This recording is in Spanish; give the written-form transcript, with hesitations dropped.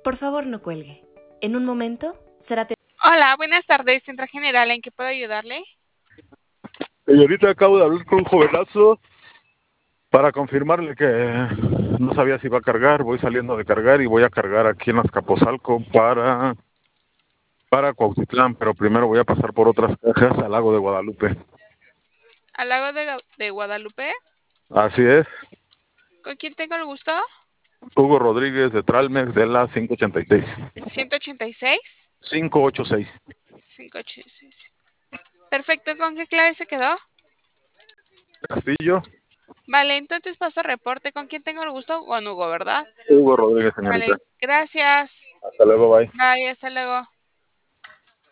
Por favor, no cuelgue. En un momento será... Hola, buenas tardes, Central General, ¿en qué puedo ayudarle? Señorita, acabo de hablar con un jovenazo para confirmarle que no sabía si iba a cargar. Voy saliendo de cargar y voy a cargar aquí en Azcapotzalco para Cuautitlán, pero primero voy a pasar por otras cajas al Lago de Guadalupe. ¿Al lago de Guadalupe? Así es. ¿Con quién tengo el gusto? Hugo Rodríguez de Tralmex de la 586. 186. 586. 586. Perfecto, ¿con qué clave se quedó? Castillo. Vale, entonces paso reporte. ¿Con quién tengo el gusto? Con Hugo, ¿verdad? Hugo Rodríguez, señorita. Vale, gracias. Hasta luego, bye. Bye, hasta luego.